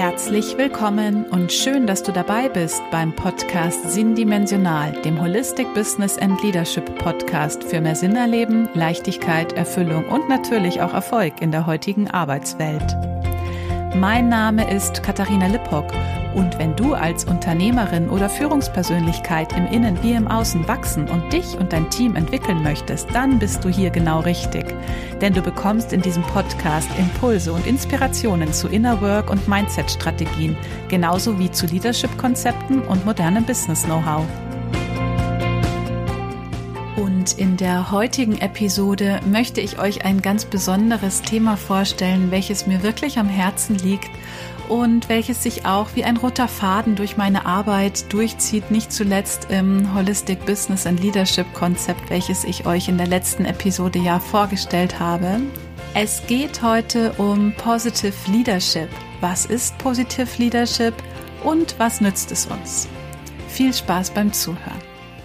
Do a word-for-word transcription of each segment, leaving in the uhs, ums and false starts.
Herzlich willkommen und schön, dass du dabei bist beim Podcast Sinndimensional, dem Holistic Business and Leadership Podcast für mehr Sinn erleben, Leichtigkeit, Erfüllung und natürlich auch Erfolg in der heutigen Arbeitswelt. Mein Name ist Katharina Lippock und wenn du als Unternehmerin oder Führungspersönlichkeit im Innen wie im Außen wachsen und dich und dein Team entwickeln möchtest, dann bist du hier genau richtig. Denn du bekommst in diesem Podcast Impulse und Inspirationen zu Inner Work und Mindset-Strategien, genauso wie zu Leadership-Konzepten und modernem Business-Know-how. Und in der heutigen Episode möchte ich euch ein ganz besonderes Thema vorstellen, welches mir wirklich am Herzen liegt und welches sich auch wie ein roter Faden durch meine Arbeit durchzieht, nicht zuletzt im Holistic Business and Leadership Konzept, welches ich euch in der letzten Episode ja vorgestellt habe. Es geht heute um Positive Leadership. Was ist Positive Leadership und was nützt es uns? Viel Spaß beim Zuhören.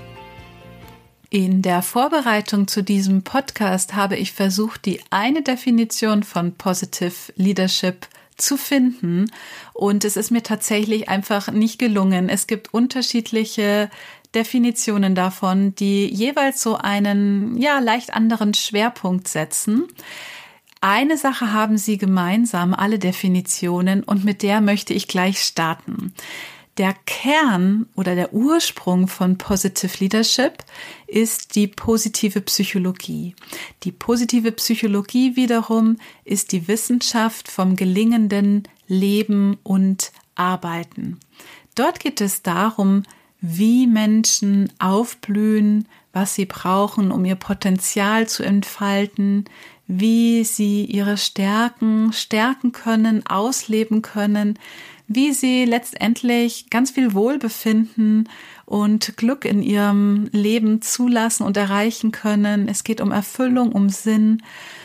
In der Vorbereitung zu diesem Podcast habe ich versucht, die eine Definition von Positive Leadership zu finden und es ist mir tatsächlich einfach nicht gelungen. Es gibt unterschiedliche Definitionen davon, die jeweils so einen, ja, leicht anderen Schwerpunkt setzen. Eine Sache haben sie gemeinsam, alle Definitionen, und mit der möchte ich gleich starten. Der Kern oder der Ursprung von Positive Leadership ist die positive Psychologie. Die positive Psychologie wiederum ist die Wissenschaft vom gelingenden Leben und Arbeiten. Dort geht es darum, wie Menschen aufblühen, was sie brauchen, um ihr Potenzial zu entfalten, wie sie ihre Stärken stärken können, ausleben können, wie sie letztendlich ganz viel Wohlbefinden und Glück in ihrem Leben zulassen und erreichen können. Es geht um Erfüllung, um Sinn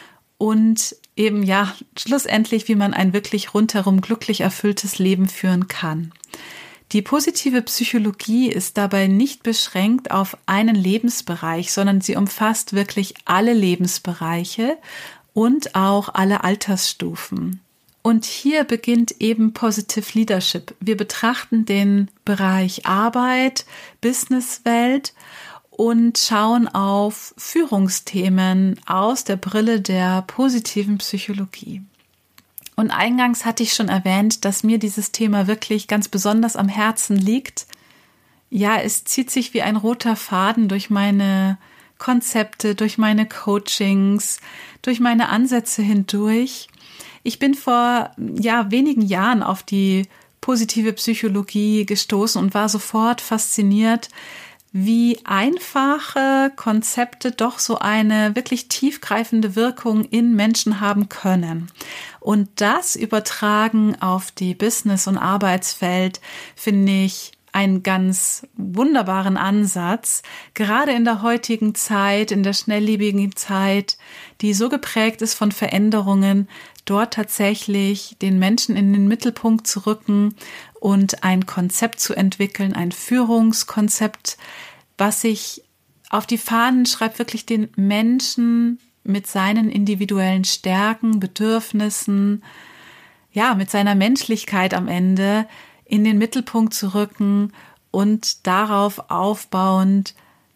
und eben ja schlussendlich, wie man ein wirklich rundherum glücklich erfülltes Leben führen kann. Die positive Psychologie ist dabei nicht beschränkt auf einen Lebensbereich, sondern sie umfasst wirklich alle Lebensbereiche und auch alle Altersstufen. Und hier beginnt eben Positive Leadership. Wir betrachten den Bereich Arbeit, Businesswelt und schauen auf Führungsthemen aus der Brille der positiven Psychologie. Und eingangs hatte ich schon erwähnt, dass mir dieses Thema wirklich ganz besonders am Herzen liegt. Ja, es zieht sich wie ein roter Faden durch meine Konzepte, durch meine Coachings, durch meine Ansätze hindurch. Ich bin vor ja, wenigen Jahren auf die positive Psychologie gestoßen und war sofort fasziniert, wie einfache Konzepte doch so eine wirklich tiefgreifende Wirkung in Menschen haben können. Und das übertragen auf die Business- und Arbeitswelt finde ich einen ganz wunderbaren Ansatz, gerade in der heutigen Zeit, in der schnelllebigen Zeit, die so geprägt ist von Veränderungen, dort tatsächlich den Menschen in den Mittelpunkt zu rücken und ein Konzept zu entwickeln, ein Führungskonzept, was sich auf die Fahnen schreibt, wirklich den Menschen mit seinen individuellen Stärken, Bedürfnissen, ja, mit seiner Menschlichkeit am Ende in den Mittelpunkt zu rücken und darauf aufbauend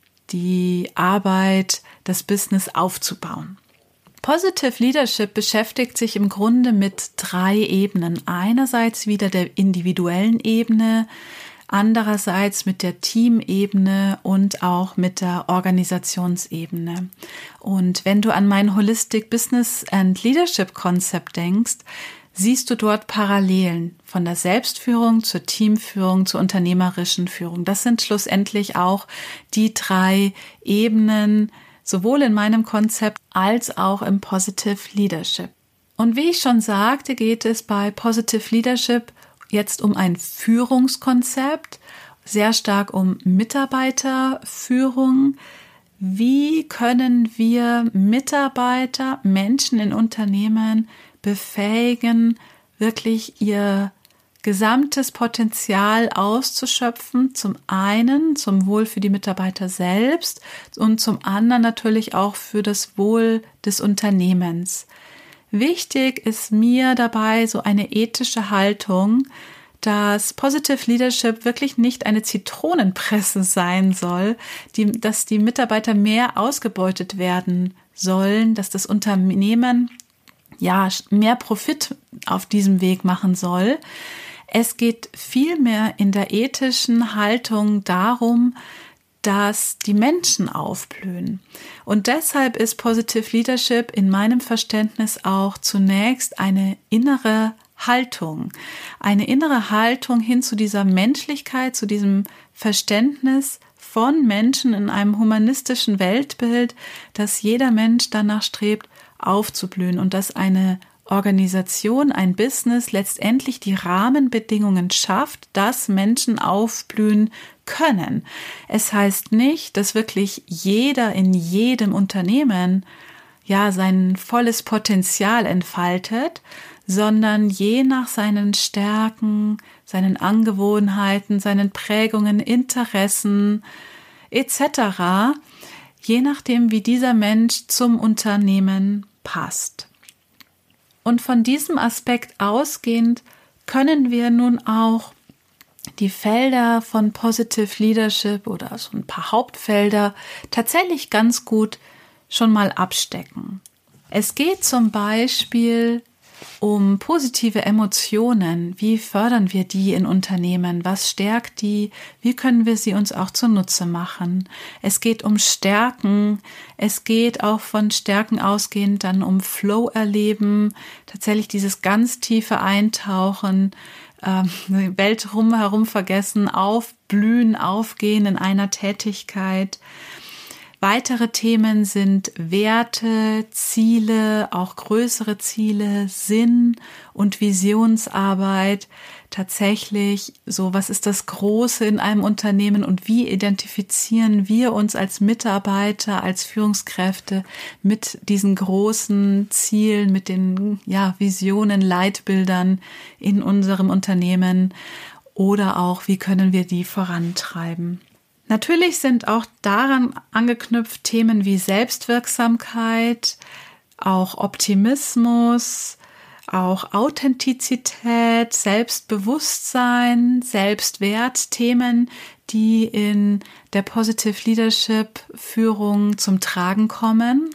die Arbeit, das Business aufzubauen. Positive Leadership beschäftigt sich im Grunde mit drei Ebenen. Einerseits wieder der individuellen Ebene, andererseits mit der Teamebene und auch mit der Organisationsebene. Und wenn du an mein Holistic Business and Leadership Konzept denkst, siehst du dort Parallelen von der Selbstführung zur Teamführung, zur unternehmerischen Führung. Das sind schlussendlich auch die drei Ebenen, sowohl in meinem Konzept als auch im Positive Leadership. Und wie ich schon sagte, geht es bei Positive Leadership jetzt um ein Führungskonzept, sehr stark um Mitarbeiterführung. Wie können wir Mitarbeiter, Menschen in Unternehmen befähigen, wirklich ihr gesamtes Potenzial auszuschöpfen, zum einen zum Wohl für die Mitarbeiter selbst und zum anderen natürlich auch für das Wohl des Unternehmens. Wichtig ist mir dabei so eine ethische Haltung, dass Positive Leadership wirklich nicht eine Zitronenpresse sein soll, die, dass die Mitarbeiter mehr ausgebeutet werden sollen, dass das Unternehmen ja mehr Profit auf diesem Weg machen soll. Es geht vielmehr in der ethischen Haltung darum, dass die Menschen aufblühen. Und deshalb ist Positive Leadership in meinem Verständnis auch zunächst eine innere Haltung. Eine innere Haltung hin zu dieser Menschlichkeit, zu diesem Verständnis von Menschen in einem humanistischen Weltbild, dass jeder Mensch danach strebt, aufzublühen und dass eine Organisation, ein Business letztendlich die Rahmenbedingungen schafft, dass Menschen aufblühen können. Es heißt nicht, dass wirklich jeder in jedem Unternehmen ja sein volles Potenzial entfaltet, sondern je nach seinen Stärken, seinen Angewohnheiten, seinen Prägungen, Interessen et cetera, je nachdem, wie dieser Mensch zum Unternehmen passt. Und von diesem Aspekt ausgehend können wir nun auch die Felder von Positive Leadership oder so ein paar Hauptfelder tatsächlich ganz gut schon mal abstecken. Es geht zum Beispiel um positive Emotionen. Wie fördern wir die in Unternehmen? Was stärkt die? Wie können wir sie uns auch zunutze machen? Es geht um Stärken. Es geht auch von Stärken ausgehend dann um Flow erleben. Tatsächlich dieses ganz tiefe Eintauchen, äh, die Welt rumherum vergessen, aufblühen, aufgehen in einer Tätigkeit. Weitere Themen sind Werte, Ziele, auch größere Ziele, Sinn und Visionsarbeit. Tatsächlich so, was ist das Große in einem Unternehmen und wie identifizieren wir uns als Mitarbeiter, als Führungskräfte mit diesen großen Zielen, mit den ja, Visionen, Leitbildern in unserem Unternehmen oder auch, wie können wir die vorantreiben. Natürlich sind auch daran angeknüpft Themen wie Selbstwirksamkeit, auch Optimismus, auch Authentizität, Selbstbewusstsein, Selbstwert, Themen, die in der Positive Leadership Führung zum Tragen kommen.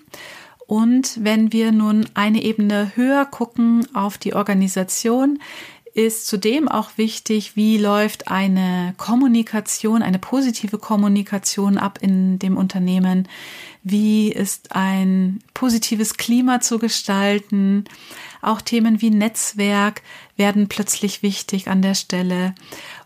Und wenn wir nun eine Ebene höher gucken auf die Organisation, ist zudem auch wichtig, wie läuft eine Kommunikation, eine positive Kommunikation ab in dem Unternehmen, wie ist ein positives Klima zu gestalten. Auch Themen wie Netzwerk werden plötzlich wichtig an der Stelle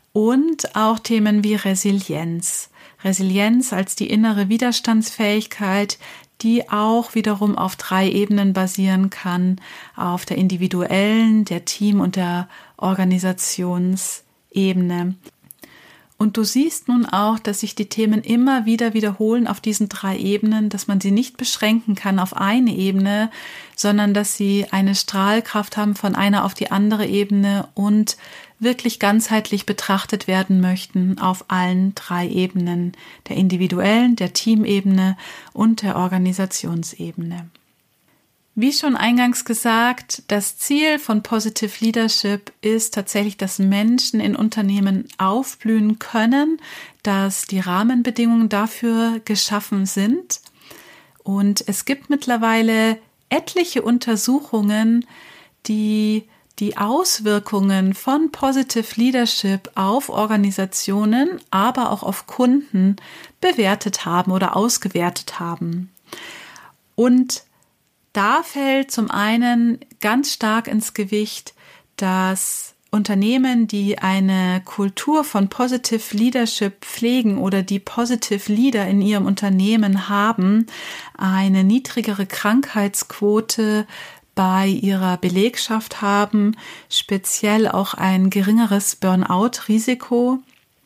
und auch Themen wie Resilienz. Resilienz als die innere Widerstandsfähigkeit, die auch wiederum auf drei Ebenen basieren kann, auf der individuellen, der Team- und der Organisationsebene. Und du siehst nun auch, dass sich die Themen immer wieder wiederholen auf diesen drei Ebenen, dass man sie nicht beschränken kann auf eine Ebene, sondern dass sie eine Strahlkraft haben von einer auf die andere Ebene und wirklich ganzheitlich betrachtet werden möchten auf allen drei Ebenen, der individuellen, der Teamebene und der Organisationsebene. Wie schon eingangs gesagt, das Ziel von Positive Leadership ist tatsächlich, dass Menschen in Unternehmen aufblühen können, dass die Rahmenbedingungen dafür geschaffen sind. Und es gibt mittlerweile etliche Untersuchungen, die die Auswirkungen von Positive Leadership auf Organisationen, aber auch auf Kunden bewertet haben oder ausgewertet haben. Und da fällt zum einen ganz stark ins Gewicht, dass Unternehmen, die eine Kultur von Positive Leadership pflegen oder die Positive Leader in ihrem Unternehmen haben, eine niedrigere Krankheitsquote bei ihrer Belegschaft haben, speziell auch ein geringeres Burnout-Risiko.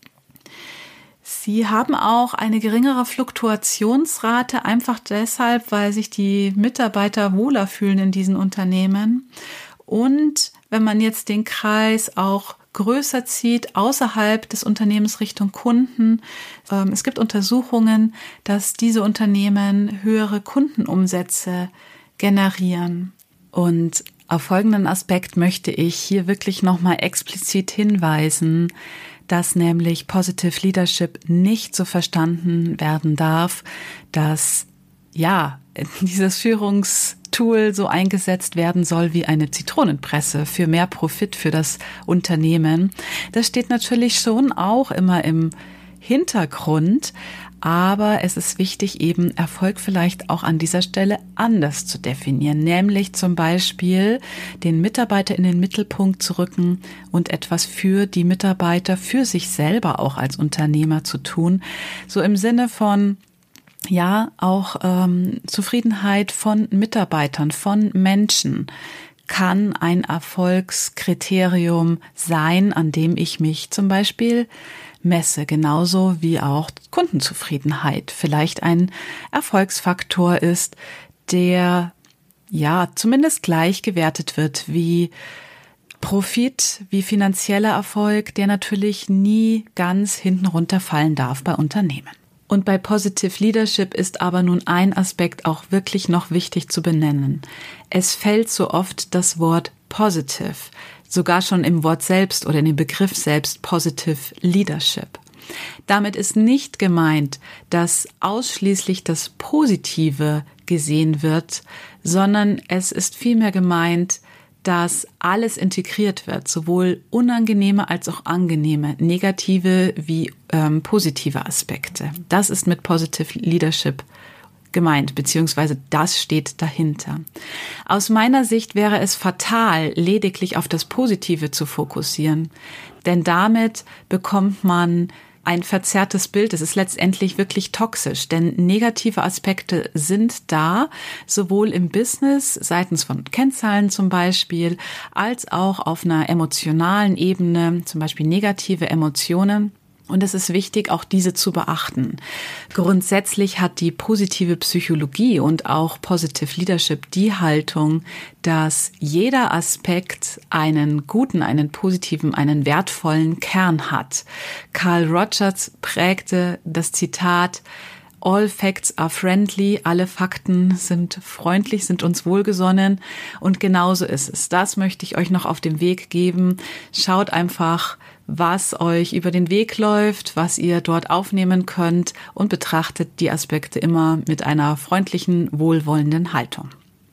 Sie haben auch eine geringere Fluktuationsrate, einfach deshalb, weil sich die Mitarbeiter wohler fühlen in diesen Unternehmen. Und wenn man jetzt den Kreis auch größer zieht, außerhalb des Unternehmens Richtung Kunden, ähm, es gibt Untersuchungen, dass diese Unternehmen höhere Kundenumsätze generieren. Und auf folgenden Aspekt möchte ich hier wirklich nochmal explizit hinweisen, dass nämlich Positive Leadership nicht so verstanden werden darf, dass ja dieses Führungstool so eingesetzt werden soll wie eine Zitronenpresse für mehr Profit für das Unternehmen. Das steht natürlich schon auch immer im Hintergrund, aber es ist wichtig, eben Erfolg vielleicht auch an dieser Stelle anders zu definieren, nämlich zum Beispiel den Mitarbeiter in den Mittelpunkt zu rücken und etwas für die Mitarbeiter, für sich selber auch als Unternehmer zu tun, so im Sinne von ja, auch ähm, Zufriedenheit von Mitarbeitern, von Menschen kann ein Erfolgskriterium sein, an dem ich mich zum Beispiel messe, genauso wie auch Kundenzufriedenheit vielleicht ein Erfolgsfaktor ist, der ja zumindest gleich gewertet wird wie Profit, wie finanzieller Erfolg, der natürlich nie ganz hinten runterfallen darf bei Unternehmen. Und bei Positive Leadership ist aber nun ein Aspekt auch wirklich noch wichtig zu benennen. Es fällt so oft das Wort positive, sogar schon im Wort selbst oder in dem Begriff selbst Positive Leadership. Damit ist nicht gemeint, dass ausschließlich das Positive gesehen wird, sondern es ist vielmehr gemeint, dass alles integriert wird, sowohl unangenehme als auch angenehme, negative wie ähm, positive Aspekte. Das ist mit Positive Leadership gemeint, beziehungsweise das steht dahinter. Aus meiner Sicht wäre es fatal, lediglich auf das Positive zu fokussieren, denn damit bekommt man ein verzerrtes Bild. Es ist letztendlich wirklich toxisch, denn negative Aspekte sind da, sowohl im Business, seitens von Kennzahlen zum Beispiel, als auch auf einer emotionalen Ebene, zum Beispiel negative Emotionen. Und es ist wichtig, auch diese zu beachten. Grundsätzlich hat die positive Psychologie und auch Positive Leadership die Haltung, dass jeder Aspekt einen guten, einen positiven, einen wertvollen Kern hat. Carl Rogers prägte das Zitat: All facts are friendly, alle Fakten sind freundlich, sind uns wohlgesonnen, und genauso ist es. Das möchte ich euch noch auf den Weg geben. Schaut einfach, was euch über den Weg läuft, was ihr dort aufnehmen könnt, und betrachtet die Aspekte immer mit einer freundlichen, wohlwollenden Haltung.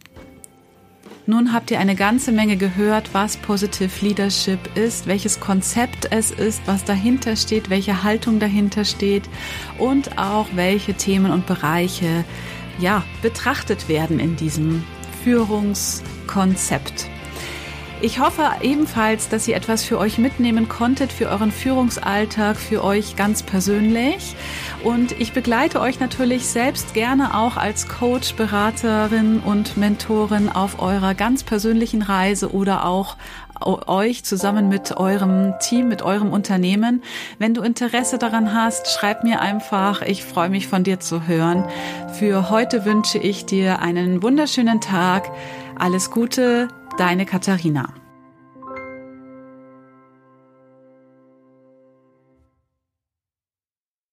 Nun habt ihr eine ganze Menge gehört, was Positive Leadership ist, welches Konzept es ist, was dahinter steht, welche Haltung dahinter steht und auch welche Themen und Bereiche ja, betrachtet werden in diesem Führungskonzept. Ich hoffe ebenfalls, dass ihr etwas für euch mitnehmen konntet, für euren Führungsalltag, für euch ganz persönlich. Und ich begleite euch natürlich selbst gerne auch als Coach, Beraterin und Mentorin auf eurer ganz persönlichen Reise oder auch euch zusammen mit eurem Team, mit eurem Unternehmen. Wenn du Interesse daran hast, schreib mir einfach. Ich freue mich, von dir zu hören. Für heute wünsche ich dir einen wunderschönen Tag. Alles Gute, deine Katharina.